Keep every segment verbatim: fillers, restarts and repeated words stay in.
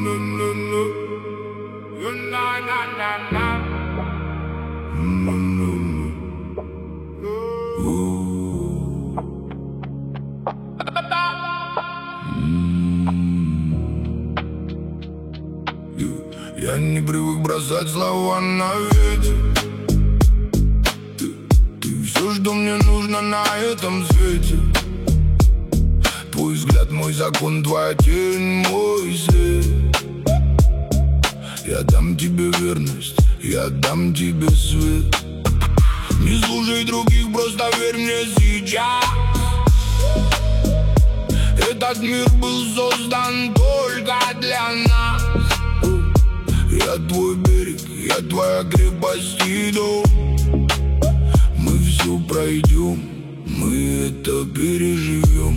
Я не привык бросать слова на ветер. Ты, ты все, что мне нужно на этом свете. Твой взгляд, мой закон, твоя тень, мой свет. Я дам тебе верность, я дам тебе свет. Не слушай других, просто верь мне сейчас. Этот мир был создан только для нас. Я твой берег, я твоя крепость и дом. Мы все пройдем, мы это переживем.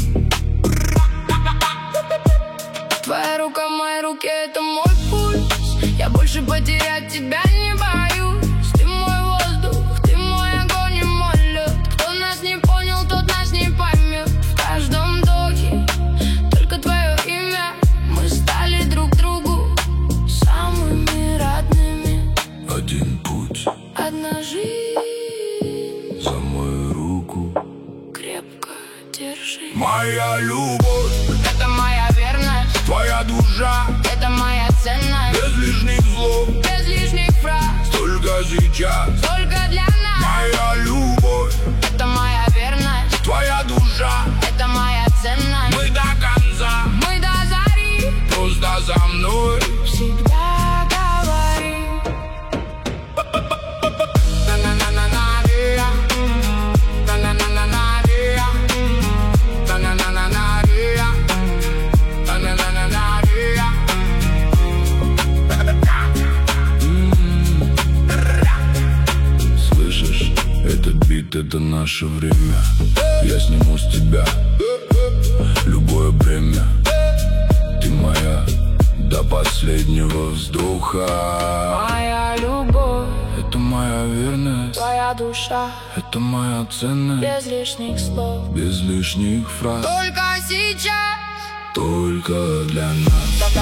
Твоя рука в моей руке, это мой пульс. Я больше потерять тебя не боюсь. Ты мой воздух, ты мой огонь и мой лед. Кто нас не понял, тот нас не поймет. В каждом вдохе только твое имя. Мы стали друг другу самыми родными. Один путь, одна жизнь. за мою руку Крепко держи. Моя любовь, это моя верность. твоя душа, это моя ценность. без лишних слов, без лишних фраз. только сейчас, только для нас. моя любовь, это моя верность. твоя душа, это моя ценность. мы до конца, мы до зари. просто за мной Всегда говори. Слышишь, этот бит, это наше время. Я сниму с тебя любое бремя. Ты моя до последнего вздоха. Моя любовь, это моя верность, твоя душа, это моя ценность, без лишних слов, без лишних фраз, только сейчас, только для нас.